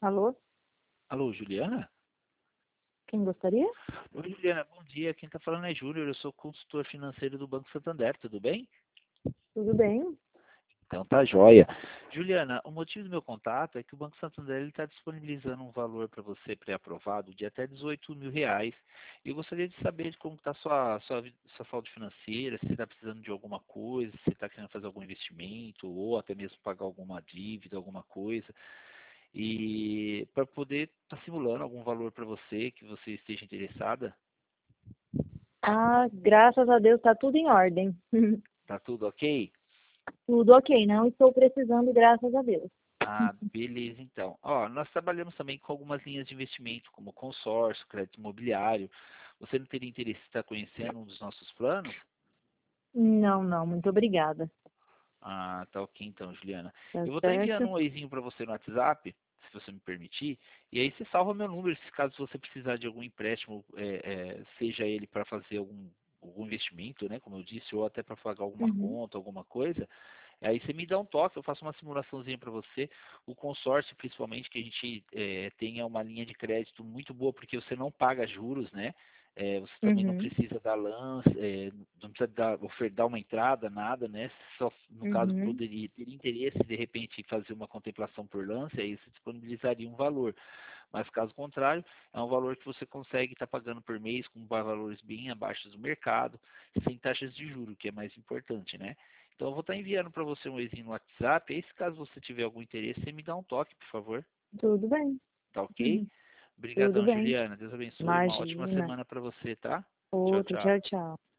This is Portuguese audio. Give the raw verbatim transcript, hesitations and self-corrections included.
Alô? Alô, Juliana? Quem gostaria? Oi, Juliana, bom dia. Quem está falando é Júnior, eu sou consultor financeiro do Banco Santander, tudo bem? Tudo bem? Então tá joia. Juliana, o motivo do meu contato é que o Banco Santander está disponibilizando um valor para você pré-aprovado de até dezoito mil reais. E eu gostaria de saber de como está a sua, sua, vi- sua saúde financeira, se você está precisando de alguma coisa, se você está querendo fazer algum investimento ou até mesmo pagar alguma dívida, alguma coisa. E para poder estar simulando algum valor para você que você esteja interessada. Ah, graças a Deus tá tudo em ordem. Tá tudo ok? Tudo ok, não estou precisando, graças a Deus. Ah, beleza, então. Ó, nós trabalhamos também com algumas linhas de investimento, como consórcio, crédito imobiliário. Você não teria interesse em estar conhecendo um dos nossos planos? Não, não, muito obrigada. Ah, tá ok então, Juliana. Tá Eu vou estar enviando certo? um oizinho para você no WhatsApp, se você me permitir, e aí você salva meu número, se caso você precisar de algum empréstimo, é, é, seja ele para fazer algum, algum investimento, né, como eu disse, ou até para pagar alguma Uhum, conta, alguma coisa. Aí você me dá um toque, eu faço uma simulaçãozinha para você. O consórcio, principalmente, que a gente é, tenha uma linha de crédito muito boa, porque você não paga juros, né? É, você também não uhum, precisa dar lance, é, não precisa dar, ofertar uma entrada, nada, né? Só, no caso, uhum. poderia ter interesse, de repente, em fazer uma contemplação por lance, aí você disponibilizaria um valor. Mas, caso contrário, é um valor que você consegue estar pagando por mês com valores bem abaixo do mercado, sem taxas de juros, que é mais importante, né? Então, eu vou estar enviando para você um e-mail no WhatsApp. E se caso você tiver algum interesse, você me dá um toque, por favor. Tudo bem. Tá ok? Uhum. Tudo Obrigadão, bem. Juliana. Deus abençoe. Uma ótima Imagina. semana para você, tá? Tchau, Outro, tchau. tchau, tchau.